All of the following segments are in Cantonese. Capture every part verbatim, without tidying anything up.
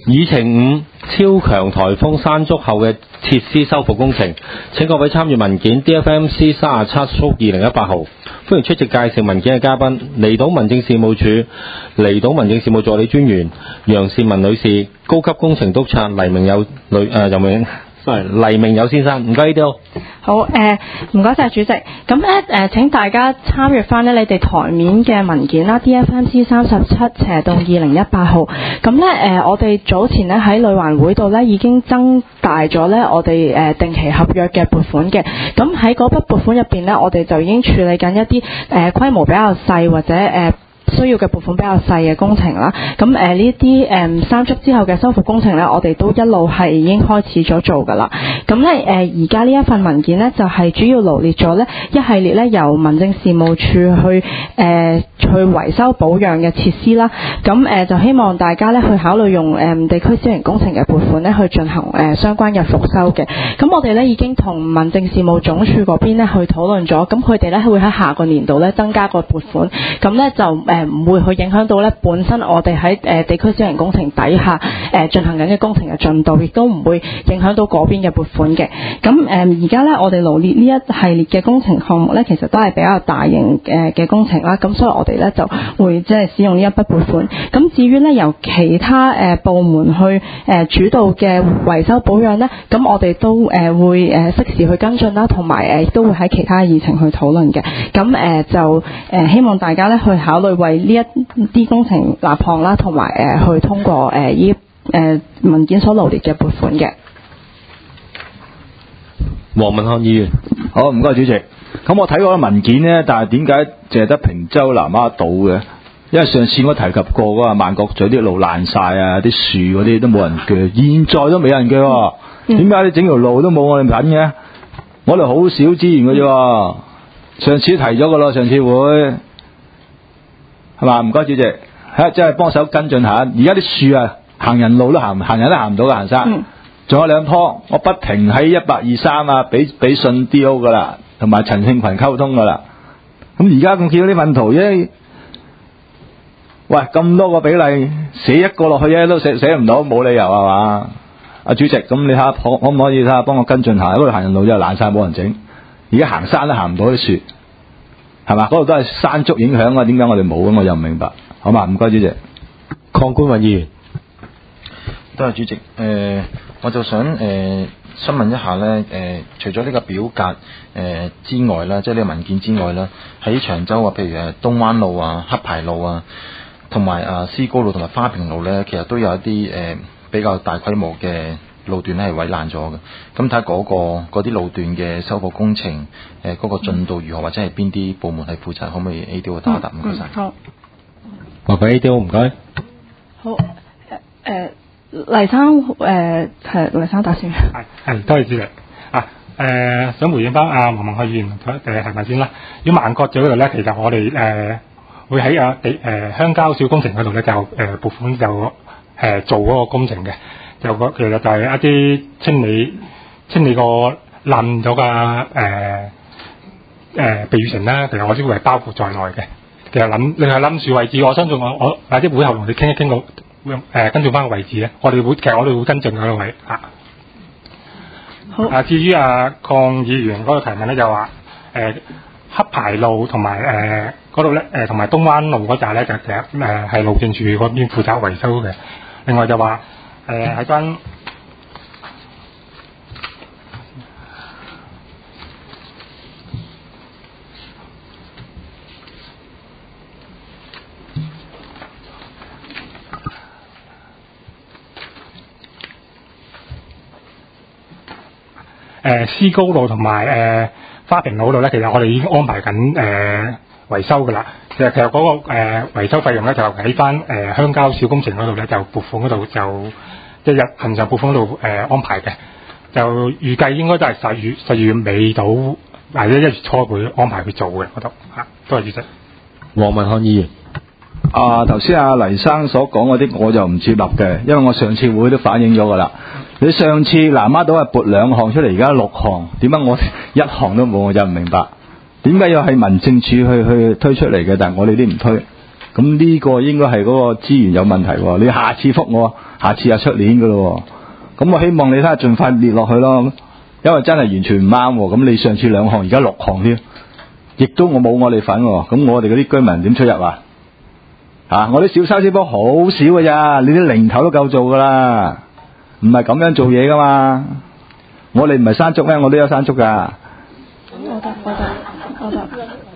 議程五超強颱風山竹後嘅設施修復工程，請各位參與文件 D F M C 三十七縮二零一八號。歡迎出席介紹文件嘅嘉賓，離島民政事務處離島民政事務助理專員楊善文女士，高級工程督察黎明友女誒游明。黎明友先生，唔該呢啲。 好誒，唔該晒主席。咁咧誒，請大家參閱翻咧你哋台面嘅文件啦 ，D F M C 三十七斜到二零一八號。咁咧誒，我哋早前咧喺旅環會度咧已經增大咗咧我哋誒定期合約嘅撥款嘅。咁喺嗰筆撥款入邊咧，我哋就已經處理緊一啲誒規模比較細或者誒。呃需要嘅撥款比較細嘅工程啦，咁誒呢啲誒山竹之後嘅修復工程咧，我哋都一路係已經開始咗做㗎啦。咁咧誒而家呢一份文件咧，就係、是、主要羅列咗咧一系列咧由民政事務處去誒、呃、去維修保養嘅設施啦。咁誒、呃、就希望大家咧去考慮用誒、呃、地區小型工程嘅撥款咧去進行誒、呃、相關嘅復修嘅。咁我哋咧已經同民政事務總署嗰邊咧去討論咗，咁佢哋咧會喺下個年度咧增加個撥款，咁咧就誒。呃唔會去影響到咧本身我哋喺誒地區小型工程底下誒進行緊嘅工程嘅進度，亦都唔會影響到嗰邊嘅撥款嘅。咁誒而家咧我哋羅列呢一系列嘅工程項目咧，其實都係比較大型誒嘅工程啦。咁所以我哋咧就會即係使用呢一筆撥款。咁至於咧由其他誒部門去誒主導嘅維修保養咧，咁我哋都誒會誒適時去跟進啦，同埋誒亦都會喺其他議程去討論嘅。咁誒就誒希望大家咧去考慮為呢一啲工程立項啦，同埋誒去通過誒依誒文件所羅列嘅撥款嘅。 黃文漢議員， 好，唔該主席。咁我睇過個文件呢，但係點解淨係得坪洲南丫島嘅？因為上次我提及過嗰個萬國咀啲路爛晒啊，啲樹嗰啲都冇人鋸，現在都未有人鋸。點解你整條路都冇我哋份嘅？我哋好少資源嘅啫。上次提咗個咯，上次會。係嘛？唔該主席，係即係幫手跟進下。而家啲樹啊，行人路都行，行人都行唔到嘅行山。仲、嗯、有兩棵，我不停喺一八二三啊，俾俾信 D O 噶啦，同埋陳慶群溝通噶啦。咁而家咁見到呢份圖啫，喂咁多個比例，寫一個落去啫，都寫寫唔到，冇理由係嘛？阿主席，咁你睇下可可唔可以睇下幫我跟進下？嗰度行人路真係爛晒，冇人整。而家行山都行唔到啲樹。係嘛？嗰度都係山竹影響啊！點解我哋冇啊？我又唔明白。好嘛？唔該主席。 鄺官運議員， 多謝主席。誒、呃，我就想誒，詢、呃、問一下咧。誒、呃，除咗呢個表格誒、呃、之外啦，即係呢個文件之外啦，喺長洲啊，譬如誒東灣路啊、黑牌路啊，同埋啊思高路同埋花瓶路咧，其實都有一啲誒、呃、比較大規模嘅路段咧係毀爛咗嘅，咁睇下嗰個嗰啲路段嘅修復工程，誒、呃、嗰、那個進度如何，或者係邊啲部門係負責，可唔可以 A D O 打一答？唔該晒。好， 麻煩 A D O 唔該。 好，誒、呃、黎生誒係、呃、黎生打先。係係，多謝主席。啊誒、呃，想回應翻阿黃文漢議員誒係咪先啦？如果萬國咀嗰度咧，其實我哋誒、呃、會喺啊地誒鄉郊小工程嗰度咧，就誒撥款就誒、呃、做嗰個工程嘅。就個其實就係一啲清理清理個冧咗嘅誒誒避雨城啦，其實我知會係包括在內嘅。其實冧另外冧樹位置，我相信我我或者會後同你傾一傾個誒跟進翻個位置咧，我哋會其實我哋會跟進嗰個位啊。好。啊，至於啊鄺議員嗰個提問咧，就話誒、呃、黑牌路同埋誒嗰度咧誒同埋東灣路嗰扎咧，就其實誒係路政署嗰邊負責維修嘅。另外就話。誒喺間誒思高路同埋誒花瓶路嗰度咧，其實我哋已經安排緊誒、呃、維修㗎啦。其實其實嗰、那個誒、呃、維修費用咧，就喺翻誒鄉郊小工程嗰度咧，就撥款嗰度就。即係恆常撥款嗰度誒安排嘅，就預計應該都係十月十月尾到或者一月初會安排去做嘅嗰度嚇。多謝主席。 黃文漢議員， 啊頭先阿黎生所講嗰啲我就唔接納嘅，因為我上次會都反映咗㗎啦。你上次南丫島係撥兩項出嚟，而家六項，點解我一項都冇？我就唔明白點解要係民政處去去推出嚟嘅，但係我哋啲唔推。 咁呢個應該係嗰個資源有問題喎。你下次覆我，下次又出年噶咯。咁我希望你睇下盡快列落去咯，因為真係完全唔啱喎。咁你上次兩項，而家六項添，亦都我冇我哋份喎。咁我哋嗰啲居民點出入啊？啊！我啲小收支波好少㗎咋，你啲零頭都夠做噶啦，唔係咁樣做嘢噶嘛。我哋唔係山竹咩？我都有山竹噶。 我得我得我得，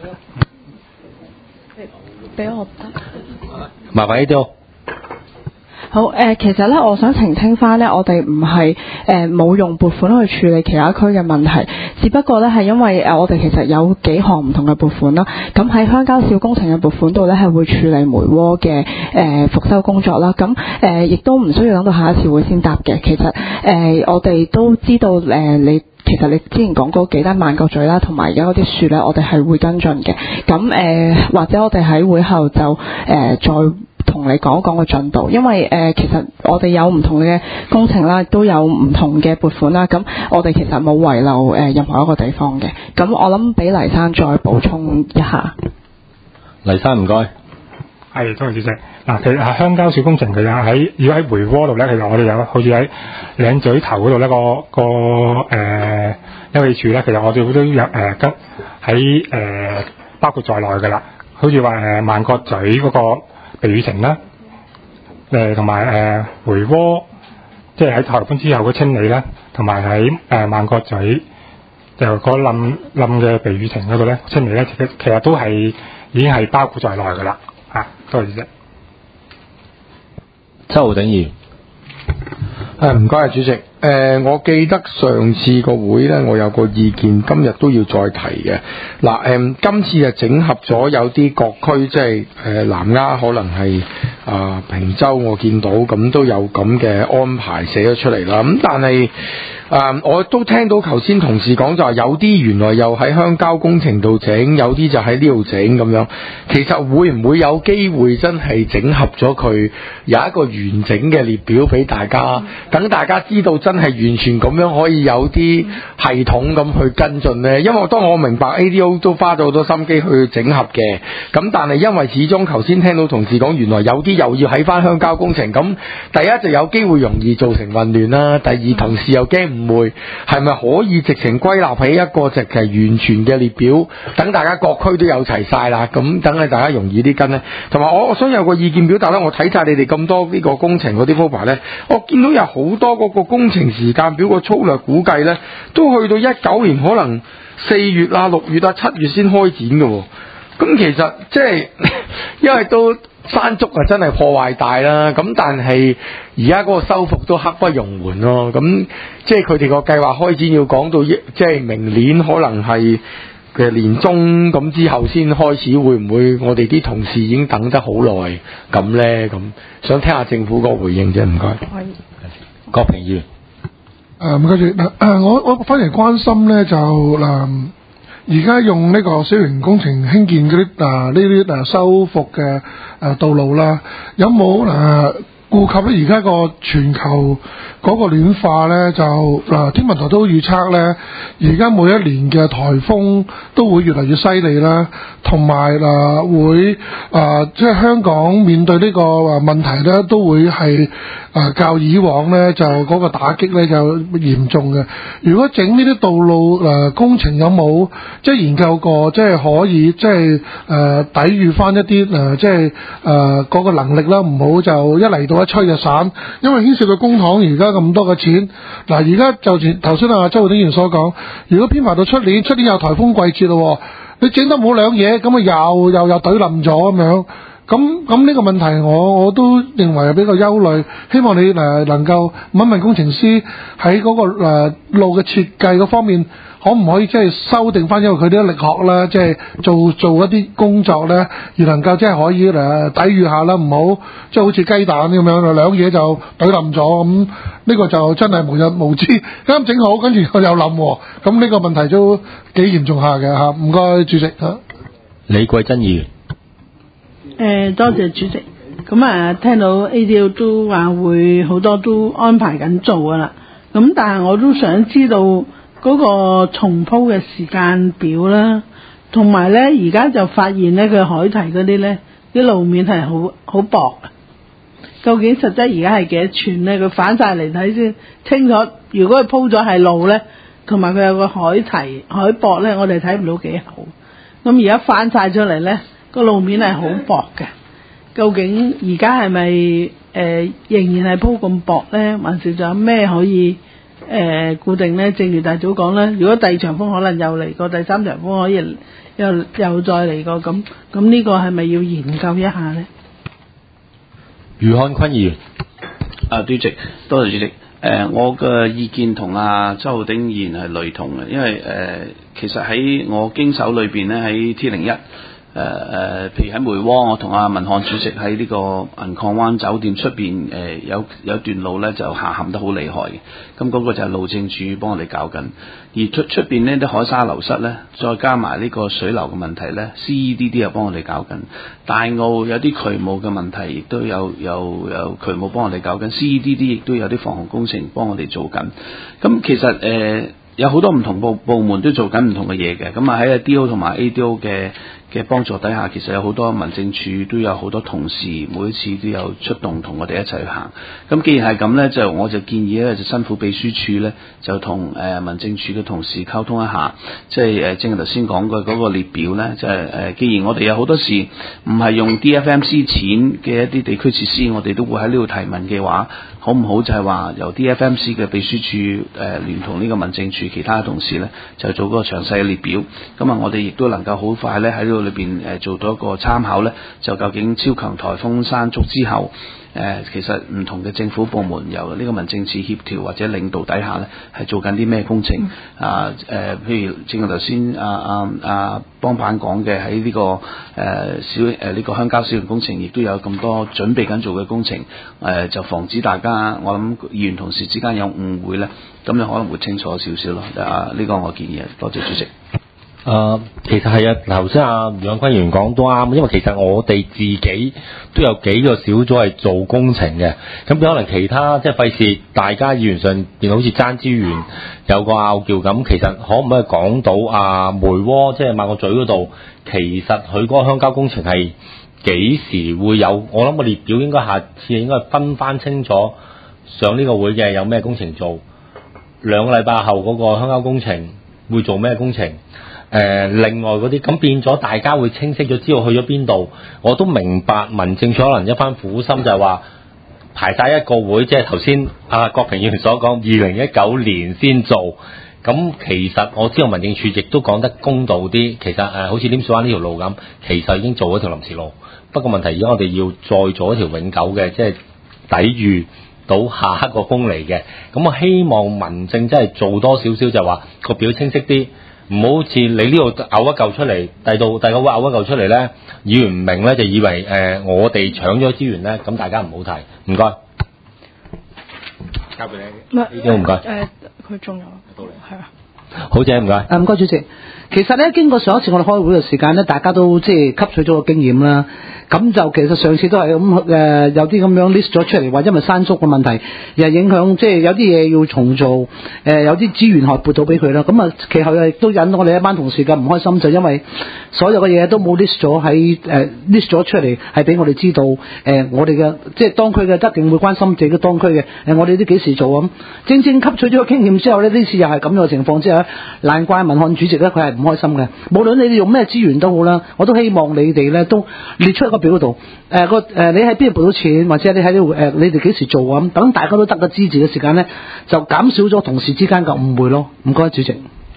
俾我得。 麻煩呢啲。 好誒、呃，其實咧，我想澄清翻咧，我哋唔係誒冇用撥款去處理其他區嘅問題，只不過咧係因為誒、呃、我哋其實有幾項唔同嘅撥款啦。咁喺鄉郊小工程嘅撥款度咧係會處理梅窩嘅誒復修工作啦。咁誒亦都唔需要等到下一次會先答嘅。其實誒、呃、我哋都知道誒、呃、你。其實你之前講嗰幾單萬角咀啦，同埋而家嗰啲樹咧，我哋係會跟進嘅。咁誒、呃，或者我哋喺會後就誒、呃、再同你講一講個進度，因為誒、呃、其實我哋有唔同嘅工程啦，都有唔同嘅撥款啦。咁我哋其實冇遺漏誒、呃、任何一個地方嘅。咁我諗俾黎生再補充一下。 黎生唔該。 係，多謝主席。嗱，其實鄉郊小工程其實喺如果喺梅窩度咧，其實我哋有好似喺嶺咀頭嗰度咧個個誒休憩處咧，其實我哋都有誒跟喺誒包括在內㗎啦。好似話誒萬角咀嗰個避雨亭啦，誒同埋誒梅窩，即係喺颱風之後嘅清理啦，同埋喺誒萬角咀就嗰冧冧嘅避雨亭嗰度咧清理咧，其實其實都係已經係包括在內㗎啦。啊，多謝主席。 周浩鼎議員。 誒唔該，主席。誒、呃，我記得上次個會咧，我有個意見，今日都要再提嘅。嗱、呃，誒，今次就整合咗有啲各區，即係誒南丫可能係啊、呃、坪洲，我見到咁都有咁嘅安排寫咗出嚟啦。咁但係啊、呃，我都聽到頭先同事講就話有啲原來又喺鄉郊工程度整，有啲就喺呢度整咁樣。其實會唔會有機會真係整合咗佢，有一個完整嘅列表俾大家，等大家知道真係完全咁樣可以有啲系統咁去跟進呢？因為當我明白 A D O 都花咗好多心機去整合嘅，咁但係因為始終頭先聽到同事講，原來有啲又要喺翻鄉郊工程，咁第一就有機會容易造成混亂啦，第二同事又驚唔會，係咪可以直情歸納起一個直係完全嘅列表，等大家各區都有齊晒啦，咁等係大家容易啲跟呢？同埋我我想有個意見表達啦，我睇晒你哋咁多呢個工程嗰啲鋪排呢，我見到有好多嗰個工程時間表個粗略估計呢，都去到一九年可能四月啊、六月啊、七月先開展嘅喎。咁其實即係因為都山竹啊，真係破壞大啦。咁但係而家嗰個修復都刻不容緩咯。咁即係佢哋個計劃開展要講到即係明年可能係嘅年中咁之後先開始，會唔會我哋啲同事已經等得好耐咁呢？咁想聽下政府個回應啫，唔該。 可以。 郭平議員。 誒唔該住嗱誒，我我反而關心咧就嗱，而家用呢個小型工程興建嗰啲誒呢啲誒修復嘅誒道路啦，有冇誒顧及咧而家個全球嗰個暖化咧？就嗱天文台都預測咧，而家每一年嘅颱風都會越嚟越犀利啦，同埋誒會誒即係香港面對呢個誒問題咧，都會係。啊，較以往咧就嗰個打擊咧就嚴重嘅。如果整呢啲道路誒、呃、工程有冇即係研究過，即係可以即係誒抵禦翻一啲誒、呃、即係誒嗰個能力啦，唔好就一嚟到一吹就散，因為牽涉到公帑而家咁多嘅錢。嗱，而家就似頭先阿周浩鼎議員所講，如果編排到出年，出年有颱風季節咯，你整得冇兩嘢，咁啊又又又懟冧咗咁樣。咁咁呢個問題我我都認為係比較憂慮，希望你誒、呃、能夠問問工程師喺嗰、那個、呃、路嘅設計嗰方面，可唔可以即係修訂翻，因為佢啲力學啦，即係做做一啲工作咧，而能夠即係可以誒、呃、抵禦下啦，唔好即係好似雞蛋咁樣兩嘢就懟冧咗，咁呢個就真係無日無之，啱整好跟住佢又冧，咁呢個問題都幾嚴重下嘅嚇。唔該主席嚇。 李桂珍議員。 誒、呃，多謝主席。咁啊，聽到 A D O 都話會好多都安排緊做噶啦。咁但係我都想知道嗰個重鋪嘅時間表啦，同埋咧而家就發現咧佢海堤嗰啲咧啲路面係好好薄嘅。究竟實質而家係幾多寸咧？佢反晒嚟睇先清楚。如果佢鋪咗係路咧，同埋佢有個海堤海薄咧，我哋睇唔到幾好。咁而家反晒出嚟咧，個路面係好薄嘅。究竟而家係咪誒仍然係鋪咁薄咧，還是仲有咩可以誒、呃、固定咧？正如大早講啦，如果第二場風可能又嚟過，第三場風可以又又再嚟過，咁咁呢個係咪要研究一下咧？ 余漢坤議員， 啊，主席，多謝主席。誒、呃，我嘅意見同阿周浩鼎議員係類同嘅，因為誒、呃，其實喺我經手裏邊咧，喺 T 零一。誒誒，譬如喺梅窩，我同阿文漢主席喺呢個銀礦灣酒店出邊誒有有段路咧就下陷得好厲害嘅，咁嗰個就係路政署幫我哋搞緊，而出出邊呢啲海沙流失咧，再加埋呢個水流嘅問題咧 ，C E D D 又幫我哋搞緊，大澳有啲渠務嘅問題，亦都有有有渠務幫我哋搞緊 ，C E D D 亦都有啲防洪工程幫我哋做緊，咁其實誒。呃有好多唔同部部門都做緊唔同嘅嘢嘅，咁啊喺 D O 同埋 A D O 嘅嘅幫助底下，其實有好多民政處都有好多同事，每一次都有出動同我哋一齊去行。咁既然係咁呢，就我就建議咧，就辛苦秘書處呢，就同誒、呃、民政處嘅同事溝通一下，即係誒正如頭先講嘅嗰個列表呢，就係、是、誒、呃，既然我哋有好多時唔係用 D F M C 錢嘅一啲地區設施，我哋都會喺呢度提問嘅話，好唔好就係話由 D F M C 嘅秘書處誒、呃、聯同呢個民政處其他同事呢，就做嗰個詳細嘅列表，咁啊我哋亦都能夠好快呢喺呢度裏邊誒做到一個參考呢，就究竟超強颱風山竹之後。誒、呃，其實唔同嘅政府部門由呢個民政處協調或者領導底下呢，係做緊啲咩工程、嗯、啊？誒、呃，譬如正如頭先啊啊啊幫辦講嘅喺呢個誒、呃、小誒呢、呃這個鄉郊小型工程，亦都有咁多準備緊做嘅工程，誒、呃、就防止大家我諗議員同事之間有誤會呢，咁就可能會清楚少少咯。啊，呢、這個我建議，多謝主席。 誒、呃，其實係啊，頭先阿楊坤議員講都啱，因為其實我哋自己都有幾個小組係做工程嘅，咁可能其他即係費事大家議員上變好似爭資源有個拗撬咁，其實可唔可以講到啊梅窩即係馬角咀嗰度，其實佢嗰個鄉郊工程係幾時會有？我諗個列表應該下次應該分翻清楚上呢個會嘅有咩工程做，兩個禮拜後嗰個鄉郊工程會做咩工程？誒、呃，另外嗰啲咁變咗，大家會清晰咗知道去咗邊度。我都明白民政處可能一番苦心，就係話排晒一個會，即係頭先阿郭平議員所講，二零一九年先做。咁其實我知道民政處亦都講得公道啲，其實誒、呃、好似稔樹灣呢條路咁，其實已經做咗條臨時路。不過問題而家我哋要再做一條永久嘅，即係抵禦到下一個風嚟嘅。咁我希望民政真係做多少少，就話個表清晰啲。唔好好似你呢度嘔一嚿出嚟，第度第個會嘔一嚿出嚟咧，議員唔明咧就以為誒、呃、我哋搶咗資源咧，咁大家唔好提。唔該，交俾你。唔係，唔該。誒， 佢中咗。到你。係啊。 好謝，唔該。 誒，唔該主席。其實咧，經過上一次我哋開會嘅時間咧，大家都即係吸取咗個經驗啦。咁就其實上次都係咁誒，有啲咁樣 list 咗出嚟，話因為山竹嘅問題，又影響即係有啲嘢要重做，誒、呃、有啲資源係撥到俾佢啦。咁啊，其後亦都引到我哋一班同事嘅唔開心，就因為所有嘅嘢都冇 list 咗喺誒 list 咗出嚟，係俾我哋知道誒、呃、我哋嘅即係當區嘅一定會關心自己當區嘅誒，我哋都幾時做咁。正正吸取咗個經驗之後咧，呢次又係咁樣嘅情況之下，難怪民漢主席咧佢係唔開心嘅。無論你哋用咩資源都好啦，我都希望你哋咧都列出一個表度，誒個誒你喺邊度撥到錢，或者你喺呢度誒你哋幾時做啊？咁等大家都得個知字嘅時間咧，就減少咗同事之間嘅誤會咯。唔該，主席。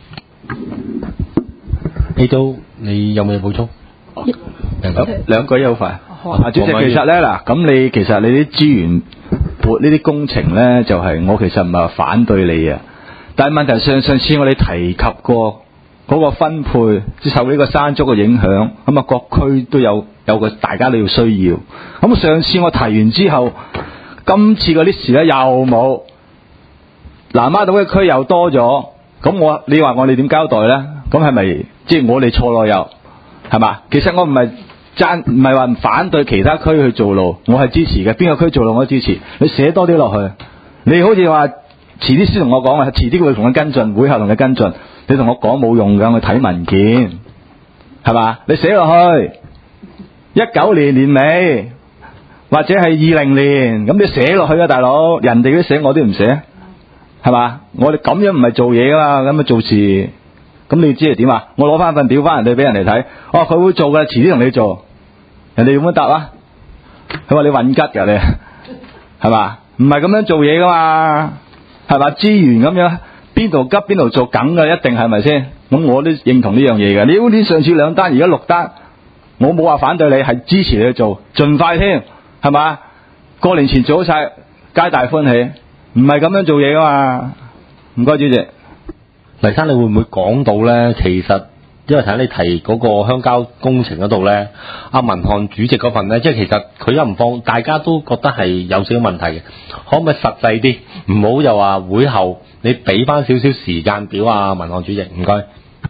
你都你有冇嘢補充？ 兩兩句優快。啊，主席其實咧嗱，咁你其實你啲資源撥呢啲工程咧，就係、是、我其實唔係話反對你啊，但係問題上上次我哋提及過。嗰個分配受呢個山竹嘅影響，咁啊各區都有有個大家都要需要。咁上次我提完之後，今次個 list 咧又冇，南丫島嘅區又多咗。咁我你話我哋點交代咧？咁係咪即係我哋錯咯？又係嘛？其實我唔係爭，唔係話反對其他區去做路，我係支持嘅。邊個區做路我都支持。你寫多啲落去，你好似話遲啲先同我講啊，遲啲會同佢跟進，會後同佢跟進。你同我講冇用㗎，我睇文件係嘛？你寫落去， 一九年年尾或者係二零年，咁你寫落去啊，大佬，人哋都寫，我都唔寫，係嘛？我哋咁樣唔係做嘢噶嘛，咁樣做事，咁你知係點啊？我攞翻份表翻人哋俾人哋睇，哦，佢會做嘅，遲啲同你做，人哋點樣答啊？佢話你混吉㗎你，係嘛？唔係咁樣做嘢噶嘛，係嘛？資源咁樣邊度急邊度做梗嘅，一定係咪先？咁我都認同呢樣嘢嘅。你好似上次兩單，而家六單，我冇話反對你，係支持你去做，盡快添，係嘛？過年前做好晒，皆大歡喜，唔係咁樣做嘢噶嘛。唔該，主席。 黎生，你會唔會講到咧？其實因為睇你提嗰個鄉郊工程嗰度咧，阿文漢主席嗰份咧，即係其實佢一唔放，大家都覺得係有少少問題嘅。可唔可以實際啲？唔好又話會後你俾翻少少時間表啊，文漢主席，唔該。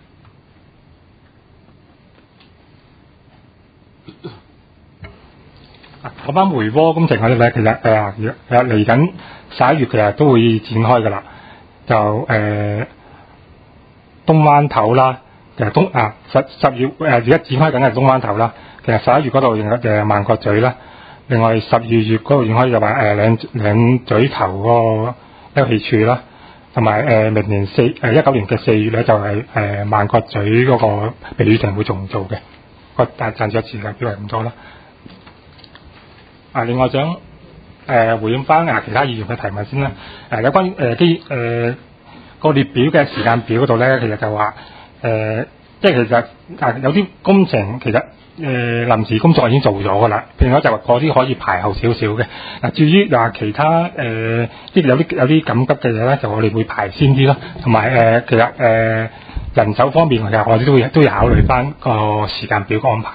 嗰班梅窩工程嗰啲咧，其實誒誒嚟緊十一月其實都會展開㗎啦。就誒、呃、東灣頭啦，其實東啊十十月誒而家展開緊係東灣頭啦。其實十一月嗰度仲有誒萬角咀啦。另外十二月嗰度展開就話誒兩兩咀頭嗰個休憩處啦，同埋誒明年四誒一九年嘅四月咧就係誒萬角咀嗰個避雨亭會重做嘅。個但暫時嘅時間表係咁多啦。啊，另外想誒、呃、回應翻啊其他議員嘅提問先啦。誒、呃、有關誒啲誒個列表嘅時間表嗰度咧，其實就話誒、呃，即係其實啊有啲工程其實誒、呃、臨時工作已經做咗噶啦，變咗就話嗰啲可以排後少少嘅。嗱、啊，至於嗱、啊、其他誒即係有啲有啲緊急嘅嘢咧，就我哋會排先啲咯。同埋誒其實誒、呃、人手方面，其實我哋都會都要考慮翻個時間表安排。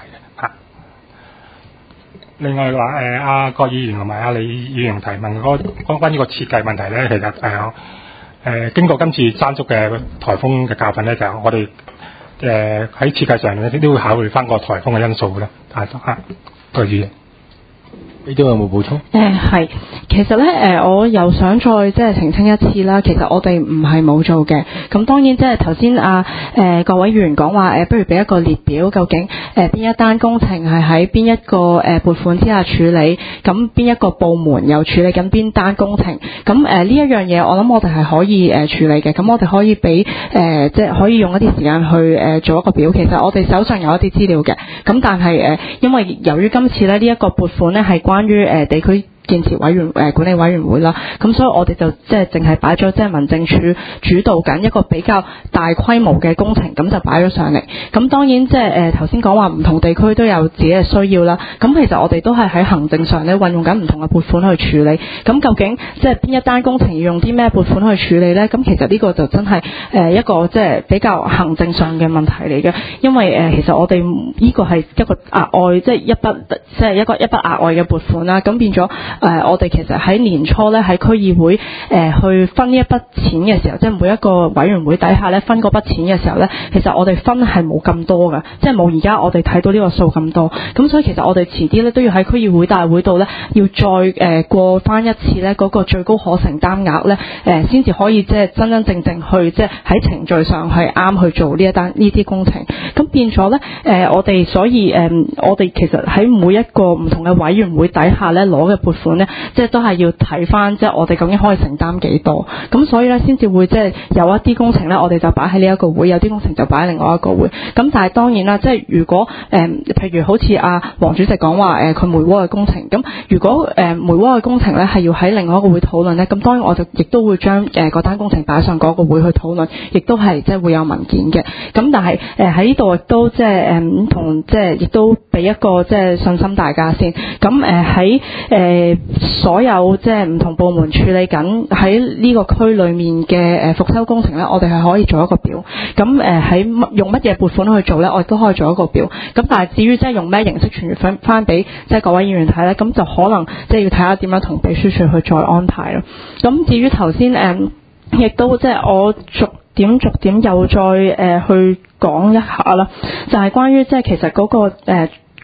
另外話誒阿郭議員同埋阿李議員提問嗰關關於個設計問題咧，其實誒誒、呃、經過今次山竹嘅颱風嘅教訓咧，就我哋誒喺設計上咧都會考慮翻個颱風嘅因素嘅啦。啊，郭議員， 呢啲有冇補充？ 誒係，其實咧誒、呃，我又想再即係澄清一次啦。其實我哋唔係冇做嘅。咁當然即係頭先啊誒各位議員講話誒，不如俾一個列表，究竟誒邊、呃、一單工程係喺邊一個誒、呃、撥款之下處理，咁邊一個部門又處理緊邊單工程？咁誒呢一樣嘢，我諗我哋係可以誒、呃、處理嘅。咁我哋可以俾誒、呃、即係可以用一啲時間去誒、呃、做一個表。其實我哋手上有一啲資料嘅。咁但係誒、呃，因為由於今次咧呢一、這個撥款咧係關於誒、呃、地區建設委員誒、呃、管理委員會啦，咁所以我哋就即係淨係擺咗即係民政處主導緊一個比較大規模嘅工程，咁就擺咗上嚟。咁當然即係誒頭先講話唔同地區都有自己嘅需要啦。咁其實我哋都係喺行政上咧運用緊唔同嘅撥款去處理。咁究竟即係邊一單工程要用啲咩撥款去處理咧？咁其實呢個就真係誒一個即係比較行政上嘅問題嚟嘅，因為誒、呃、其實我哋呢個係一個額外即係一筆即係一個一筆額外嘅撥款啦。咁變咗。誒、呃，我哋其實喺年初咧喺區議會誒、呃、去分呢一筆錢嘅時候，即係每一個委員會底下咧分嗰筆錢嘅時候咧，其實我哋分係冇咁多㗎，即係冇而家我哋睇到呢個數咁多。咁所以其實我哋遲啲咧都要喺區議會大會度咧，要再誒、呃、過翻一次咧嗰、那個最高可承擔額咧，誒先至可以即係真真正正去即係喺程序上係啱去做呢一單呢啲工程。咁變咗咧誒，我哋所以誒、呃，我哋其實喺每一個唔同嘅委員會底下咧攞嘅撥款咧，即係都係要睇翻，即係我哋究竟可以承擔幾多，咁所以咧先至會即係有一啲工程咧，我哋就擺喺呢一個會，有啲工程就擺喺另外一個會。咁但係當然啦，即係如果誒、呃，譬如好似阿黃主席講話誒，佢、呃、梅窩嘅工程，咁如果誒、呃、梅窩嘅工程咧係要喺另外一個會討論咧，咁當然我就亦都會將誒嗰單工程擺上嗰個會去討論，亦都係即係會有文件嘅。咁但係誒喺呢度亦都即係誒同即係亦都俾一個即係信心大家先。咁誒喺誒所有即係唔同部門處理緊喺呢個區裏面嘅誒復修工程咧，我哋係可以做一個表。咁誒喺用乜嘢撥款去做咧，我亦都可以做一個表。咁但係至於即係用咩形式傳翻翻俾即係各位議員睇咧，咁就可能即係要睇下點樣同秘書處去再安排咯。咁至於頭先誒，亦都即係我逐點逐點又再誒、呃、去講一下啦，就係、是、關於即係其實嗰、那個誒。呃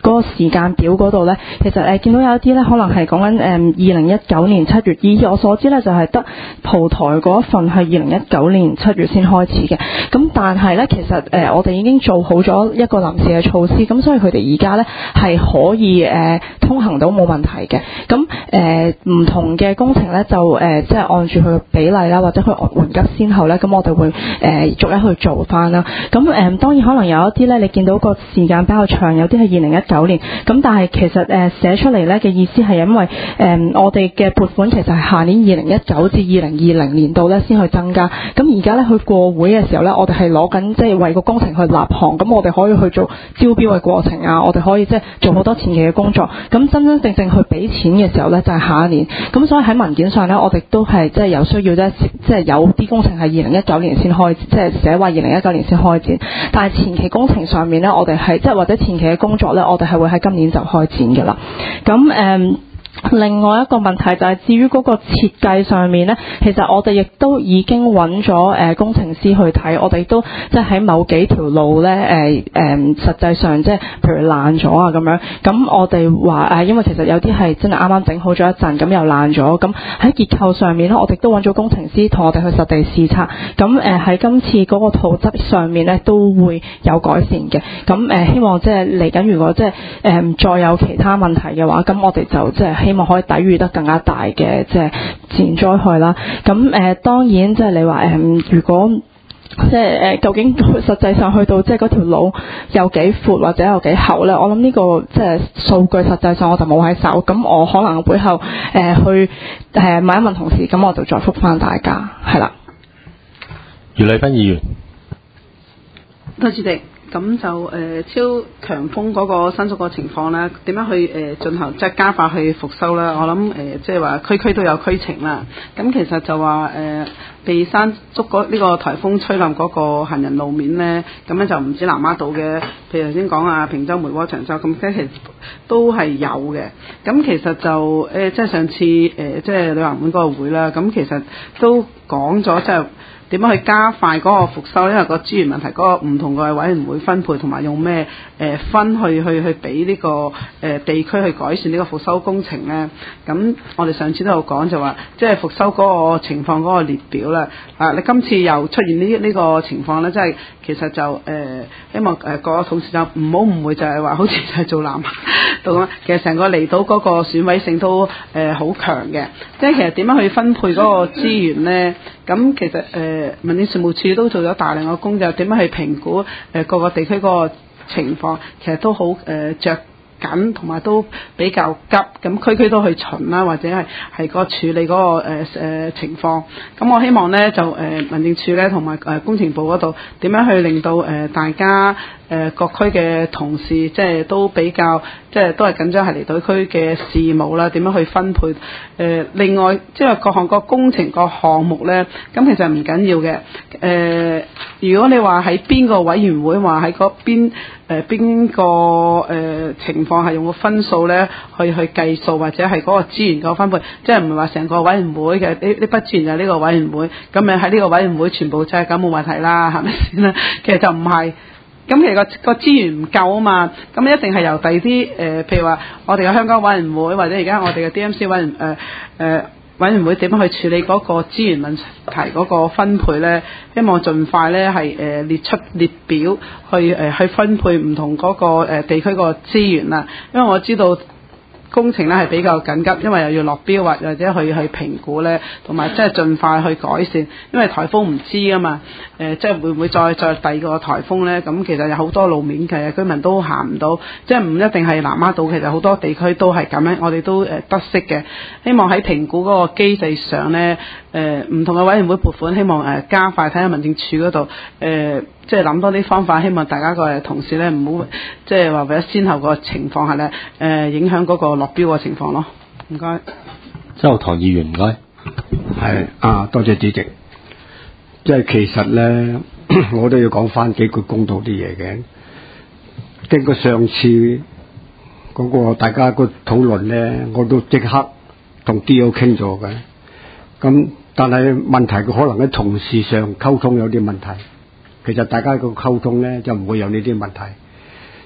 嗰個時間表嗰度咧，其實誒見到有一啲咧，可能係講緊誒二零一九年七月，以我所知咧就係得蒲台嗰一份係二零一九年七月先開始嘅。咁但係咧，其實誒、呃、我哋已經做好咗一個臨時嘅措施，咁所以佢哋而家咧係可以誒、呃、通行到冇問題嘅。咁誒唔同嘅工程咧就誒、呃、即係按住佢嘅比例啦，或者佢緩急先後咧，咁我哋會誒、呃、逐一去做翻啦。咁誒、呃、當然可能有一啲咧，你見到個時間比較長，有啲係二零一九年。咁但係其實誒、呃、寫出嚟咧嘅意思係因為誒、呃、我哋嘅撥款其實係下年二零一九至二零二零年度咧先去增加。咁而家咧去過會嘅時候咧，我哋係攞緊即係為個工程去立項，咁我哋可以去做招標嘅過程啊，我哋可以即係做好多前期嘅工作。咁真真正正去俾錢嘅時候咧，就係、是、下一年。咁所以喺文件上咧，我哋都係即係有需要咧，即係有啲工程係二零一九年先開，即係寫話二零一九年先開展。但係前期工程上面咧，我哋係即係或者前期嘅工作咧，我哋係會喺今年就開展嘅啦。咁誒。嗯另外一個問題就係至於嗰個設計上面呢，其實我哋亦都已經揾咗誒工程師去睇，我哋都即係喺某幾條路呢，誒、呃、誒、呃，實際上即係譬如爛咗啊咁樣，咁我哋話誒，因為其實有啲係真係啱啱整好咗一陣，咁又爛咗，咁喺結構上面呢，我哋都揾咗工程師同我哋去實地視察，咁誒喺今次嗰個圖則上面呢，都會有改善嘅，咁誒、呃、希望即係嚟緊如果即係誒再有其他問題嘅話，咁我哋就即係希望可以抵禦得更加大嘅即係自然災害啦。咁誒、呃、當然即係你話誒、呃，如果即係誒、呃，究竟實際上去到即係嗰條路有幾闊或者有幾厚咧？我諗呢、這個即係數據實際上我就冇喺手，咁我可能背後誒、呃、去誒問一問同事，咁我就再覆返大家，係啦。 余麗芬議員， 多謝主席。咁就誒、呃、超強風嗰個新竹個情況咧，點樣去誒、呃、進行即係加快去復修啦？我諗誒、呃、即係話區區都有區情啦。咁其實就話誒、呃、被山竹嗰呢個颱風吹冧嗰個行人路面咧，咁樣就唔止南丫島嘅，譬如頭先講啊坪洲、梅窩、長洲咁，其實都係有嘅。咁其實就誒、呃、即係上次誒、呃、即係旅行會嗰個會啦，咁其實都講咗即係。點樣去加快嗰個復修？因為個資源問題，嗰、嗰個唔同嘅委員會分配同埋用咩誒、呃、分去去去俾呢、呢個誒、呃、地區去改善呢個復修工程咧。咁我哋上次都有講就話，即係復修嗰個情況嗰個列表啦。啊，你今次又出現呢呢個情況咧，即係其實就誒、呃、希望誒各個同事就唔好誤會，就係話好似就係做南丫島咁。其實成個離島嗰個選委性都誒好強嘅。即係其實點樣去分配嗰個資源咧？咁其實誒、呃、民政事務處都做咗大量嘅工作，點樣去評估誒、呃、各個地區嗰個情況，其實都好誒著緊，同埋都比較急，咁區區都去巡啦，或者係係個處理嗰、那個誒誒、呃、情況。咁我希望咧就誒、呃、民政處咧同埋誒工程部嗰度點樣去令到誒、呃、大家誒、呃、各區嘅同事即係都比較即係都係緊張係離島區嘅事務啦，點樣去分配？誒、呃、另外即係各項個工程個項目咧，咁其實唔緊要嘅。誒、呃、如果你話喺邊個委員會話喺嗰邊誒邊個誒、呃、情況係用個分數咧去去計數，或者係嗰個資源個分配，即係唔係話成個委員會嘅呢呢筆資源就呢個委員會，咁你喺呢個委員會全部即係咁冇問題啦，係咪先啦？其實就唔係。咁其實個個資源唔夠啊嘛，咁一定係由第二啲誒，譬如話我哋嘅香港委員會，或者而家我哋嘅 D M C 委員誒誒、呃呃、委員會點樣去處理嗰個資源問題嗰個分配咧？希望盡快咧係誒列出列表去誒、呃、去分配唔同嗰、那個、呃、地區個資源啦，因為我知道。工程咧係比較緊急，因為又要落標或或者去去評估咧，同埋即係盡快去改善。因為颱風唔知啊嘛，誒、呃、即係會唔會再再第二個颱風咧？咁其實有好多路面嘅居民都行唔到，即係唔一定係南丫島，其實好多地區都係咁樣，我哋都誒得悉嘅。希望喺評估嗰個機制上咧，誒、呃、唔同嘅委員會撥款，希望誒加快睇下民政處嗰度誒。即係諗多啲方法，希望大家個同事咧唔好即係話為咗先後個情況下咧，誒、呃、影響嗰個落標嘅情況咯。唔該， 周唐議員唔該。 係啊，多謝主席。即係其實咧，我都要講翻幾句公道啲嘢嘅。經過上次嗰個大家個討論咧，我都即刻同 D O 傾咗嘅。咁但係問題佢可能喺同事上溝通有啲問題。其實大家個溝通咧就唔會有呢啲問題，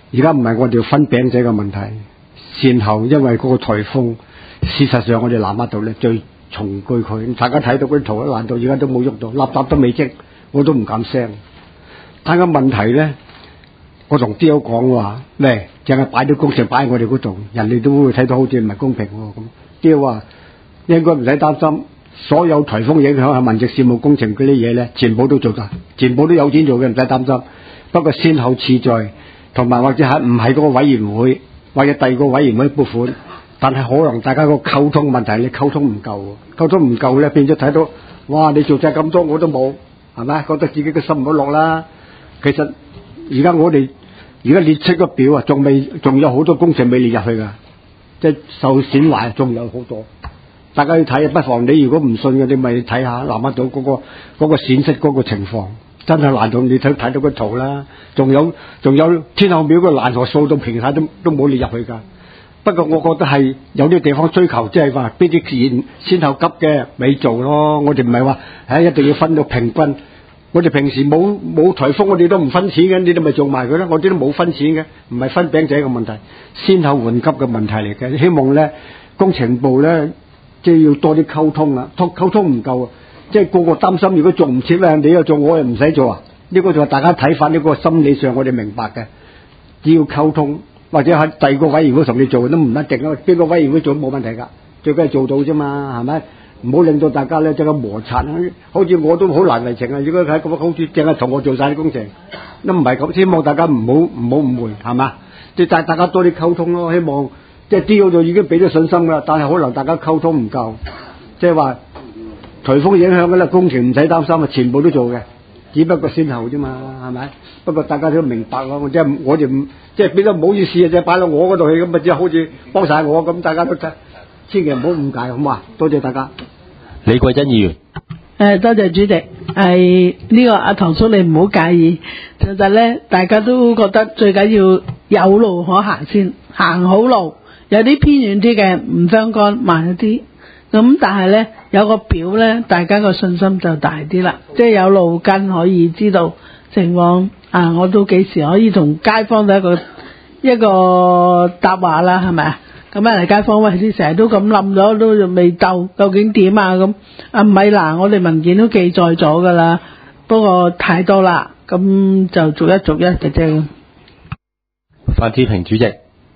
而家唔係我哋分餅仔嘅問題，善後因為嗰個颱風，事實上我哋南丫島咧最重居區，大家睇到嗰啲圖爛到而家都冇喐到，粒粒都未積，我都唔敢聲。但個問題咧，我同啲友講話，咩淨係擺啲工程擺喺我哋嗰度，人哋都會睇到好似唔係公平喎咁。啲友話應該唔使擔心，所有颱風影響係民政事務工程嗰啲嘢咧，全部都做得，全部都有錢做嘅，唔使擔心。不過先後次序，同埋或者係唔係嗰個委員會，或者第二個委員會撥款，但係可能大家個溝通問題，你溝通唔夠，溝通唔夠咧，變咗睇到，哇！你做晒咁多，我都冇，係咪？覺得自己個心唔好落啦。其實而家我哋而家列出個表啊，仲未，仲有好多工程未列入去㗎，即係受損壞仲有好多。大家要睇，不妨你如果唔信嘅，你咪睇下南丫島嗰個嗰個損失嗰個情況。真係難到你睇睇到個圖啦，仲有仲有天后廟個爛河數到平晒都都冇列入去㗎。不過我覺得係有啲地方追求，即係話邊啲先先後急嘅咪做咯。我哋唔係話唉一定要分到平均。我哋平時冇冇颱風，我哋都唔分錢嘅，你哋咪做埋佢啦。我哋都冇分錢嘅，唔係分餅仔嘅問題，先後緩急嘅問題嚟嘅。希望咧工程部咧即係要多啲溝通啦，溝溝通唔夠啊。即係個個擔心，如果做唔切咧，你又做，我又唔使做啊！呢個就係大家睇法，呢個心理上我哋明白嘅。只要溝通，或者喺第二個委員會同你做都唔一定啊。邊個委員會做都冇問題㗎，最緊係做到啫嘛，係咪？唔好令到大家咧即係摩擦。好似我都好難為情啊！如果喺咁好似淨係同我做晒啲工程，都唔係咁。希望大家唔好唔好誤會，係嘛？即係帶大家多啲溝通咯。希望即係啲嗰度已經俾咗信心啦，但係可能大家溝通唔夠，即係話。颱風影響嘅啦，工程唔使擔心啊，全部都做嘅，只不過先後啫嘛，係咪？不過大家都明白咯，即係我哋唔即係變咗唔好意思啊，即係擺到我嗰度去咁啊，即係好似幫晒我咁，大家都千祈唔好誤解，好嘛？多謝大家。 李桂珍議員， 誒多謝主席，係呢個阿唐叔你唔好介意，其實咧大家都覺得最緊要有路可行先，行好路，有啲偏遠啲嘅唔相干慢一啲。咁但係咧有個表咧，大家個信心就大啲啦，即係有路跟可以知道情況啊！我都幾時可以同街坊嘅一個一個答話啦，係咪啊？咁啊嚟街坊喂，你成日都咁冧咗，都未鬥，究竟點啊？咁啊唔係嗱，我哋文件都記載咗噶啦，不過太多啦，咁就逐一逐一嘅啫。 范志平主席，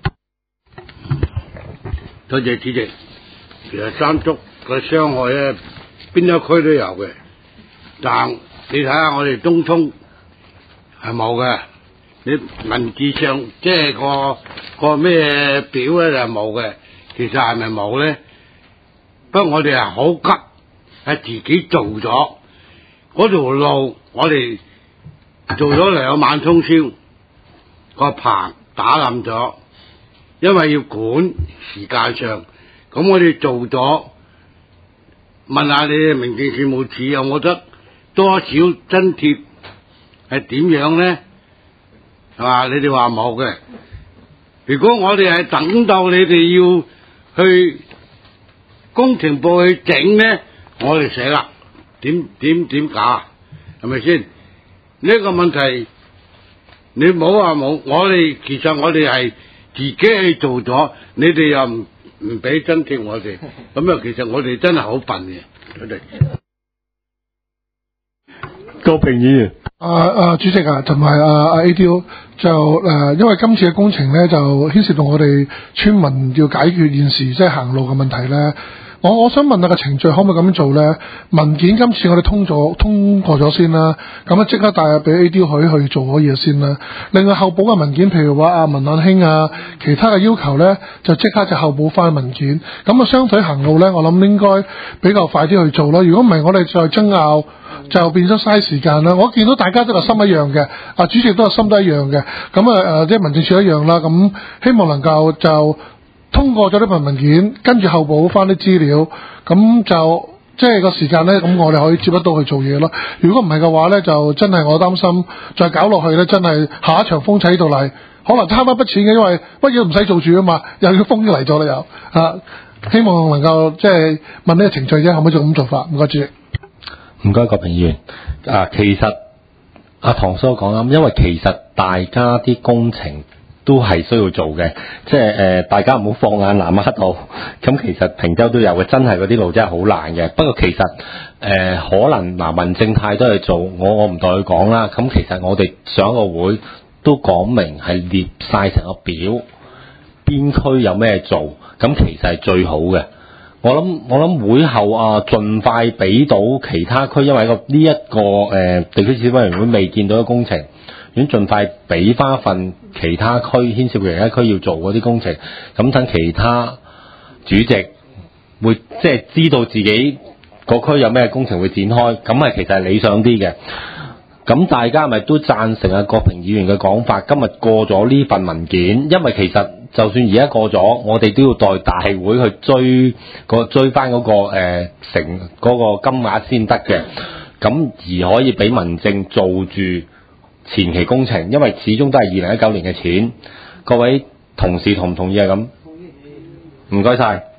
多謝主席。其實三竹嘅傷害咧，邊一區都有嘅，但你睇下我哋東涌係冇嘅，你文字上即係個個咩表咧就冇嘅，其實係咪冇咧？不過我哋係好急，係自己做咗嗰條路，我哋做咗兩晚通宵，個棚打冧咗，因為要管時間上。咁我哋做咗，問下你哋民政事務處有冇得多少津貼係點樣咧？係嘛？你哋話冇嘅。如果我哋係等到你哋要去工程部去整咧，我哋死啦！點點點搞啊？係咪先？呢個問題你冇話冇，我哋其實我哋係自己去做咗，你哋又唔唔俾津貼我哋，咁啊，其實我哋真係好笨嘅，佢哋。 高平議員， 啊啊主席啊，同埋啊啊 A D O 就誒、呃，因為今次嘅工程咧，就牽涉到我哋村民要解決現時即係行路嘅問題咧。我我想問下個程序可唔可以咁樣做咧？文件今次我哋通咗通過咗先啦，咁啊即刻帶入俾 A D O 佢去做嗰嘢先啦。另外後補嘅文件，譬如話啊文朗興啊，其他嘅要求咧，就即刻就後補翻文件。咁啊雙腿行路咧，我諗應該比較快啲去做啦。如果唔係，我哋再爭拗就變咗嘥時間啦。我見到大家都個心一樣嘅，啊主席都係心都一樣嘅。咁啊誒即係民政處一樣啦。咁希望能夠就通過咗呢份文件，跟住後補翻啲資料，咁就即係個時間咧，咁我哋可以接得到去做嘢咯。如果唔係嘅話咧，就真係我擔心再搞落去咧，真係下一場風仔喺度嚟，可能差翻筆錢嘅，因為乜嘢唔使做住啊嘛，又要風嚟咗啦又啊，希望能夠即係問呢個程序啫，可唔可以做咁做法？唔該主席。 唔該，郭平議員。啊，其實阿唐所講啦，因為其實大家啲工程都係需要做嘅，即係誒、呃、大家唔好放眼南丫島，咁其實坪洲都有嘅，真係嗰啲路真係好難嘅。不過其實誒、呃、可能嗱、呃、民政態都係做，我我唔代佢講啦。咁其實我哋上一個會都講明係列晒成個表，邊區有咩做，咁其實係最好嘅。我諗我諗會後啊，盡快俾到其他區，因為個呢一個誒、呃、地區設施委員會未見到嘅工程。咁盡快俾翻份其他區牽涉其他區要做嗰啲工程，咁等其他主席會即係知道自己個區有咩工程會展開，咁係其實係理想啲嘅。咁大家係咪都贊成啊郭平議員嘅講法？今日過咗呢份文件，因為其實就算而家過咗，我哋都要代大會去追個追翻嗰、嗰個誒、呃、成嗰、嗰個金額先得嘅，咁而可以俾民政做住前期工程，因為始終都係二零一九年嘅錢，各位同事同唔同意係咁？唔該晒。